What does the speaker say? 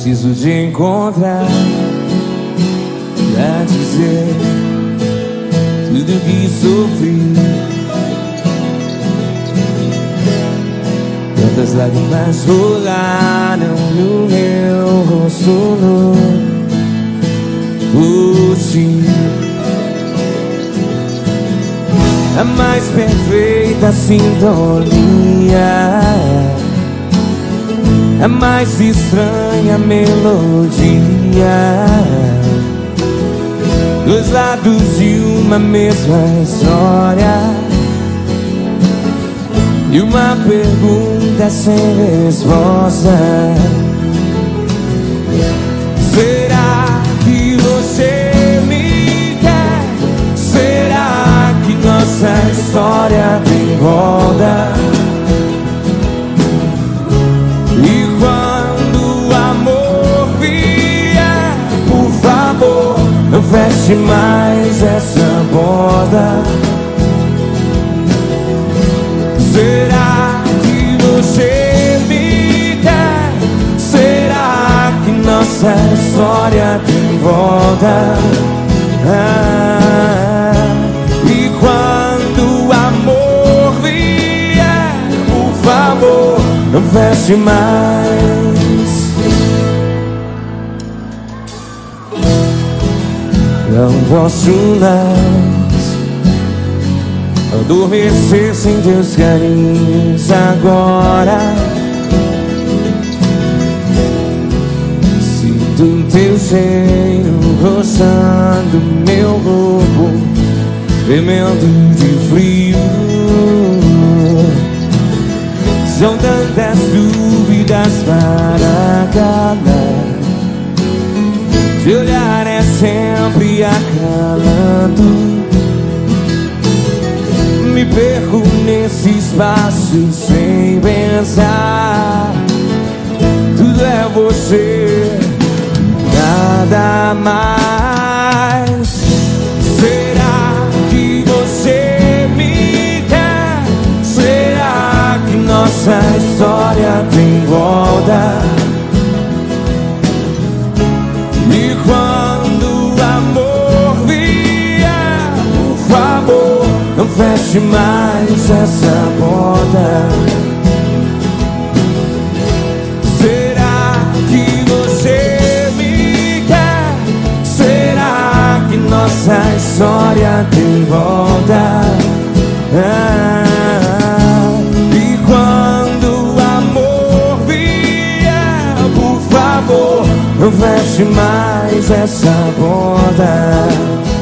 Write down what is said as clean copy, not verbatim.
Preciso de encontrar pra dizer tudo que sofri. Quantas lágrimas rolaram no meu rosto hoje. A mais perfeita sintonia, a mais estranha melodia, dois lados de uma mesma história, e uma pergunta sem resposta. Será que você me quer? Será que nossa história tem volta? E quando o amor vier, por favor, não feche mais essa porta. Será que você me quer? Será que nossa história tem volta? E quando o amor vier, por favor, não feche mais. Não posso mais adormecer sem teus carinhos agora. Sinto teu cheiro roçando meu corpo, tremendo de frio. São tantas dúvidas para calar, teu olhar é sempre acalando. Me perco nesse espaço sem pensar. Tudo é você, nada mais. Será que você me quer? Será que nossa história tem volta? E quando o amor vier, por favor, não feche mais essa porta. Será que você me quer? Será que nossa história tem volta? E quando o amor vier, por favor, não feche mais essa porta.